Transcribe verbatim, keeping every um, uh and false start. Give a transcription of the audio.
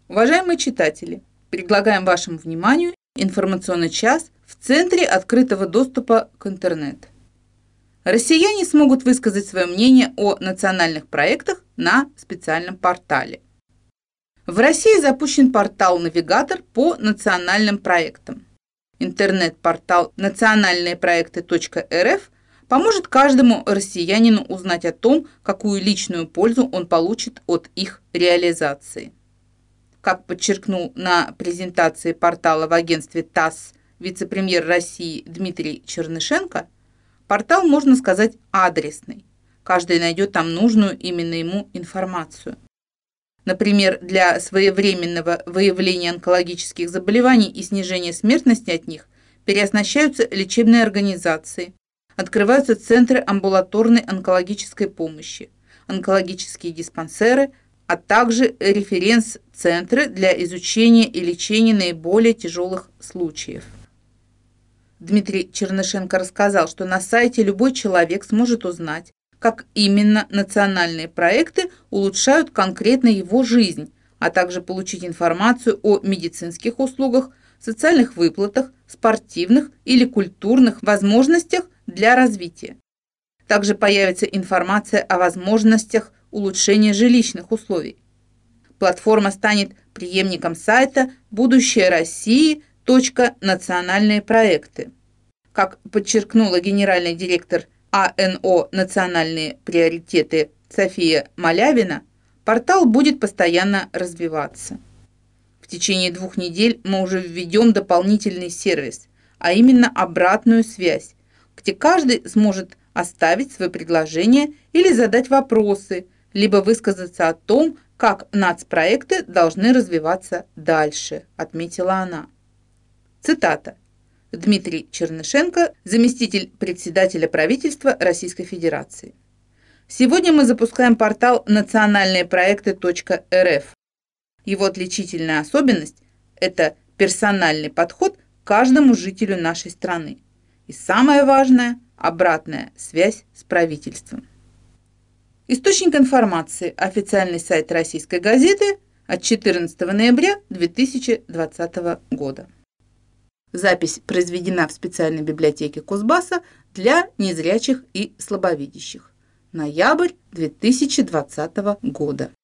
Уважаемые читатели, предлагаем вашему вниманию информационный час в Центре открытого доступа к интернету. Россияне смогут высказать свое мнение о национальных проектах на специальном портале. В России запущен портал-навигатор по национальным проектам. Интернет-портал национальные проекты точка эр эф поможет каждому россиянину узнать о том, какую личную пользу он получит от их реализации. Как подчеркнул на презентации портала в агентстве ТАСС вице-премьер России Дмитрий Чернышенко, портал, можно сказать, адресный. Каждый найдет там нужную именно ему информацию. Например, для своевременного выявления онкологических заболеваний и снижения смертности от них переоснащаются лечебные организации, открываются центры амбулаторной онкологической помощи, онкологические диспансеры, а также референс-центры для изучения и лечения наиболее тяжелых случаев. Дмитрий Чернышенко рассказал, что на сайте любой человек сможет узнать, как именно национальные проекты улучшают конкретно его жизнь, а также получить информацию о медицинских услугах, социальных выплатах, спортивных или культурных возможностях для развития. Также появится информация о возможностях улучшения жилищных условий. Платформа станет преемником сайта «Будущее России. Национальные проекты». Как подчеркнула генеральный директор а эн о «Национальные приоритеты» София Малявина, портал будет постоянно развиваться. В течение двух недель мы уже введем дополнительный сервис, а именно обратную связь, где каждый сможет оставить свои предложения или задать вопросы, либо высказаться о том, как нацпроекты должны развиваться дальше, отметила она. Цитата. Дмитрий Чернышенко, заместитель председателя правительства Российской Федерации. Сегодня мы запускаем портал национальные проекты точка эр эф. Его отличительная особенность – это персональный подход к каждому жителю нашей страны. И самое важное – обратная связь с правительством. Источник информации – официальный сайт российской газеты от четырнадцатого ноября две тысячи двадцатого года. Запись произведена в специальной библиотеке Кузбасса для незрячих и слабовидящих. Ноябрь две тысячи двадцатого года.